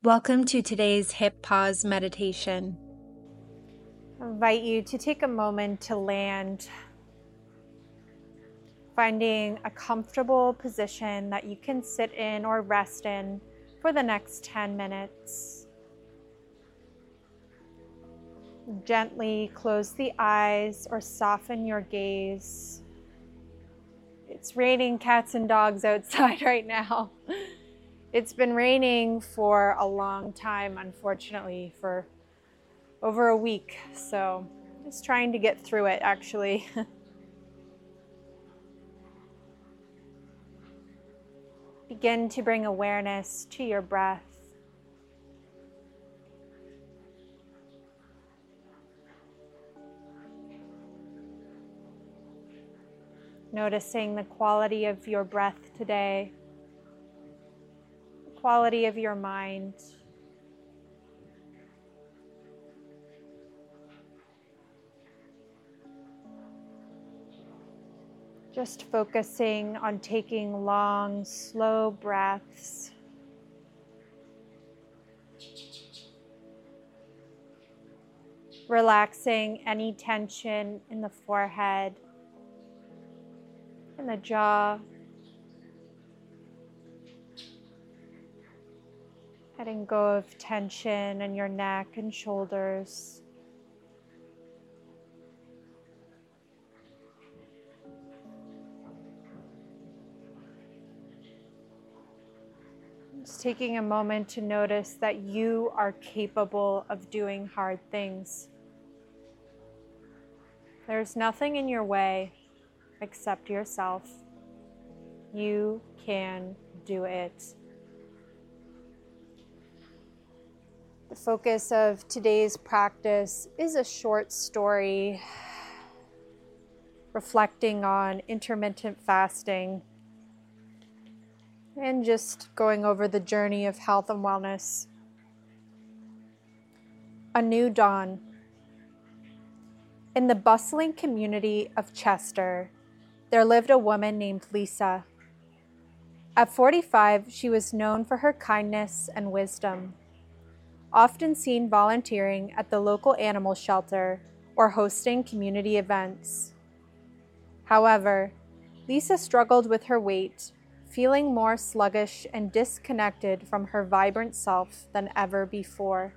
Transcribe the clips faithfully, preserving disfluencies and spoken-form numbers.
Welcome to today's hip pause meditation. I invite you to take a moment to land, finding a comfortable position that you can sit in or rest in for the next ten minutes. Gently close the eyes or soften your gaze. It's raining cats and dogs outside right now. It's been raining for a long time, unfortunately, for over a week. So just trying to get through it, actually. Begin to bring awareness to your breath. Noticing the quality of your breath today. Quality of your mind. Just focusing on taking long, slow breaths. Relaxing any tension in the forehead, in the jaw. Letting go of tension in your neck and shoulders. Just taking a moment to notice that you are capable of doing hard things. There's nothing in your way except yourself. You can do it. The focus of today's practice is a short story reflecting on intermittent fasting and just going over the journey of health and wellness. A New Dawn. In the bustling community of Chester, there lived a woman named Lisa. At forty-five, she was known for her kindness and wisdom, often seen volunteering at the local animal shelter or hosting community events. However, Lisa struggled with her weight, feeling more sluggish and disconnected from her vibrant self than ever before.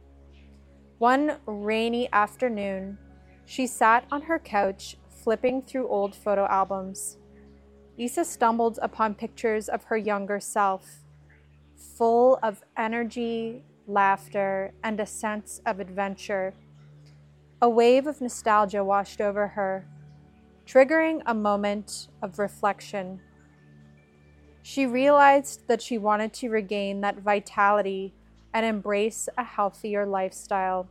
One rainy afternoon, she sat on her couch, flipping through old photo albums. Lisa stumbled upon pictures of her younger self, full of energy, laughter, and a sense of adventure. A wave of nostalgia washed over her, triggering a moment of reflection. She realized that she wanted to regain that vitality and embrace a healthier lifestyle.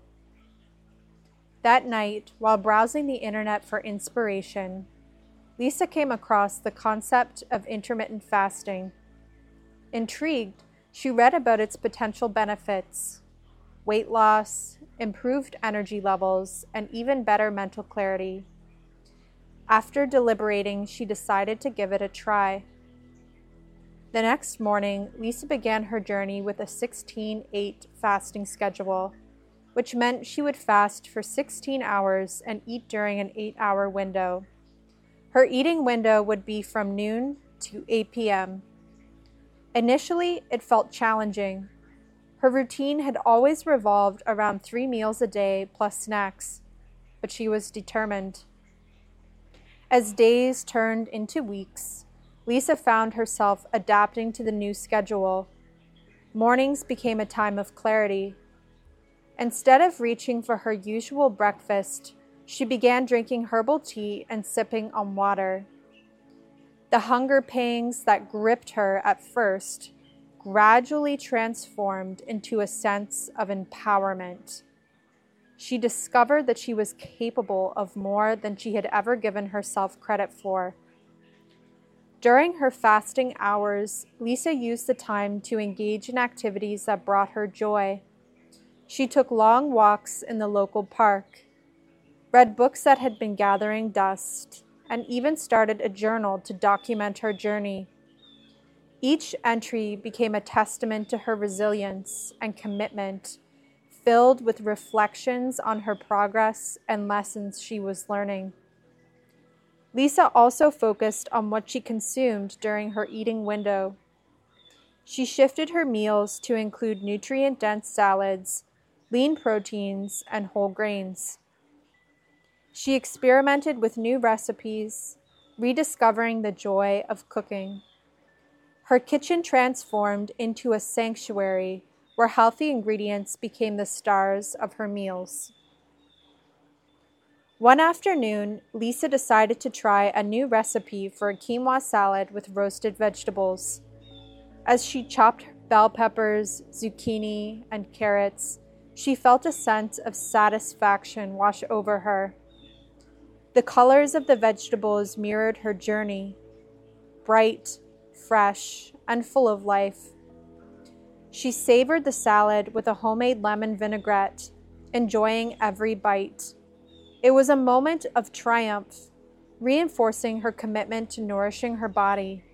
That night, while browsing the internet for inspiration, Lisa came across the concept of intermittent fasting. Intrigued, she read about its potential benefits: weight loss, improved energy levels, and even better mental clarity. After deliberating, she decided to give it a try. The next morning, Lisa began her journey with a sixteen eight fasting schedule, which meant she would fast for sixteen hours and eat during an eight-hour window. Her eating window would be from noon to eight p.m. Initially, it felt challenging. Her routine had always revolved around three meals a day plus snacks, but she was determined. As days turned into weeks, Lisa found herself adapting to the new schedule. Mornings became a time of clarity. Instead of reaching for her usual breakfast, she began drinking herbal tea and sipping on water. The hunger pangs that gripped her at first gradually transformed into a sense of empowerment. She discovered that she was capable of more than she had ever given herself credit for. During her fasting hours, Lisa used the time to engage in activities that brought her joy. She took long walks in the local park, read books that had been gathering dust, and even started a journal to document her journey. Each entry became a testament to her resilience and commitment, filled with reflections on her progress and lessons she was learning. Lisa also focused on what she consumed during her eating window. She shifted her meals to include nutrient-dense salads, lean proteins, and whole grains. She experimented with new recipes, rediscovering the joy of cooking. Her kitchen transformed into a sanctuary where healthy ingredients became the stars of her meals. One afternoon, Lisa decided to try a new recipe for a quinoa salad with roasted vegetables. As she chopped bell peppers, zucchini, and carrots, she felt a sense of satisfaction wash over her. The colors of the vegetables mirrored her journey, bright, fresh, and full of life. She savored the salad with a homemade lemon vinaigrette, enjoying every bite. It was a moment of triumph, reinforcing her commitment to nourishing her body.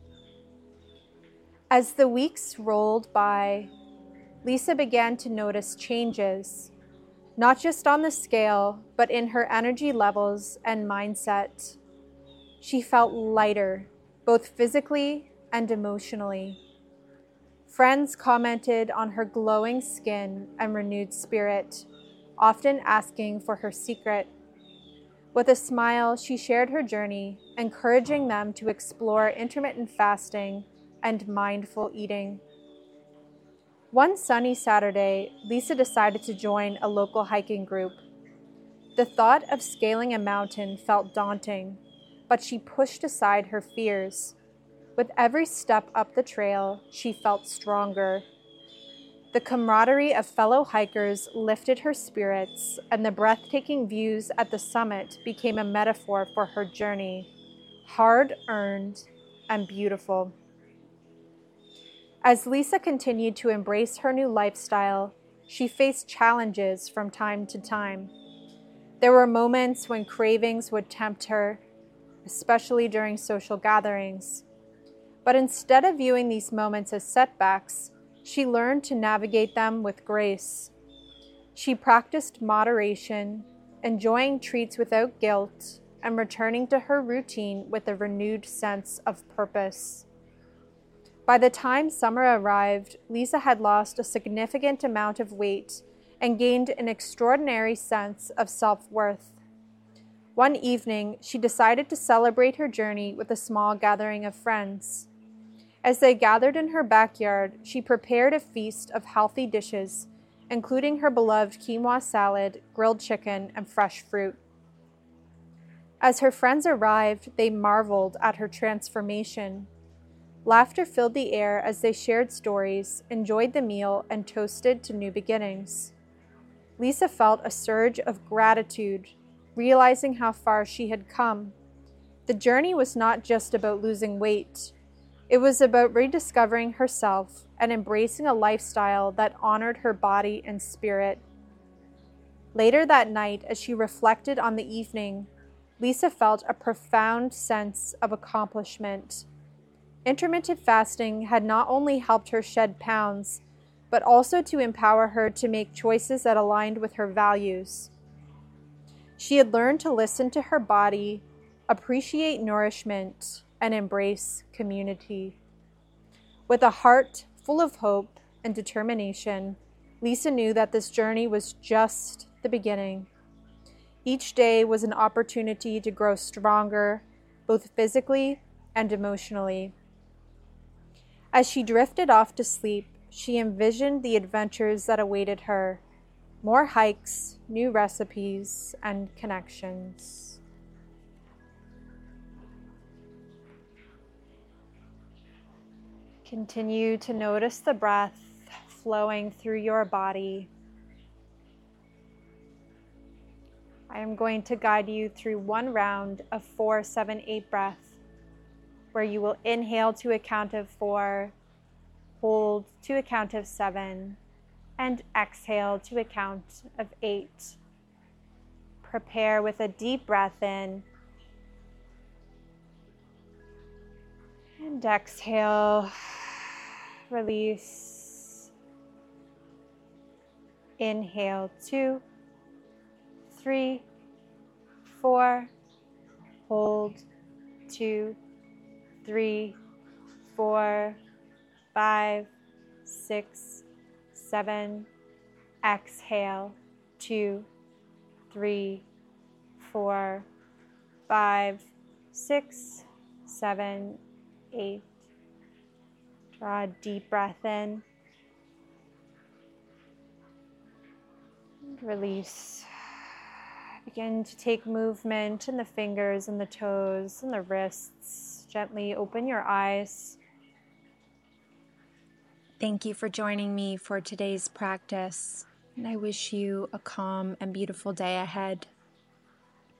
As the weeks rolled by, Lisa began to notice changes, not just on the scale, but in her energy levels and mindset. She felt lighter, both physically and emotionally. Friends commented on her glowing skin and renewed spirit, often asking for her secret. With a smile, she shared her journey, encouraging them to explore intermittent fasting and mindful eating. One sunny Saturday, Lisa decided to join a local hiking group. The thought of scaling a mountain felt daunting, but she pushed aside her fears. With every step up the trail, she felt stronger. The camaraderie of fellow hikers lifted her spirits, and the breathtaking views at the summit became a metaphor for her journey, hard-earned and beautiful. As Lisa continued to embrace her new lifestyle, she faced challenges from time to time. There were moments when cravings would tempt her, especially during social gatherings. But instead of viewing these moments as setbacks, she learned to navigate them with grace. She practiced moderation, enjoying treats without guilt, and returning to her routine with a renewed sense of purpose. By the time summer arrived, Lisa had lost a significant amount of weight and gained an extraordinary sense of self-worth. One evening, she decided to celebrate her journey with a small gathering of friends. As they gathered in her backyard, she prepared a feast of healthy dishes, including her beloved quinoa salad, grilled chicken, and fresh fruit. As her friends arrived, they marveled at her transformation. Laughter filled the air as they shared stories, enjoyed the meal, and toasted to new beginnings. Lisa felt a surge of gratitude, realizing how far she had come. The journey was not just about losing weight. It was about rediscovering herself and embracing a lifestyle that honored her body and spirit. Later that night, as she reflected on the evening, Lisa felt a profound sense of accomplishment. Intermittent fasting had not only helped her shed pounds, but also to empower her to make choices that aligned with her values. She had learned to listen to her body, appreciate nourishment, and embrace community. With a heart full of hope and determination, Lisa knew that this journey was just the beginning. Each day was an opportunity to grow stronger, both physically and emotionally. As she drifted off to sleep, she envisioned the adventures that awaited her, more hikes, new recipes, and connections. Continue to notice the breath flowing through your body. I am going to guide you through one round of four, seven, eight breath, where you will inhale to a count of four, hold to a count of seven, and exhale to a count of eight. Prepare with a deep breath in And exhale, release. Inhale, two, three, four. Hold, two, three, four, five, six, seven. Exhale, two, three, four, five, six, seven, eight. Draw a deep breath in. And release. Begin to take movement in the fingers and the toes and the wrists. Gently open your eyes. Thank you for joining me for today's practice, and I wish you a calm and beautiful day ahead.